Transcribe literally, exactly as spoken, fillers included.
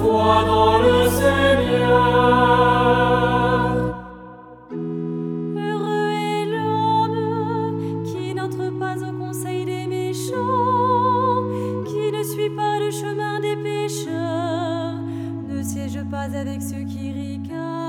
foi dans le Seigneur. Heureux est l'homme qui n'entre pas au conseil des méchants, qui ne suit pas le chemin des pécheurs, ne siège pas avec ceux qui ricanent.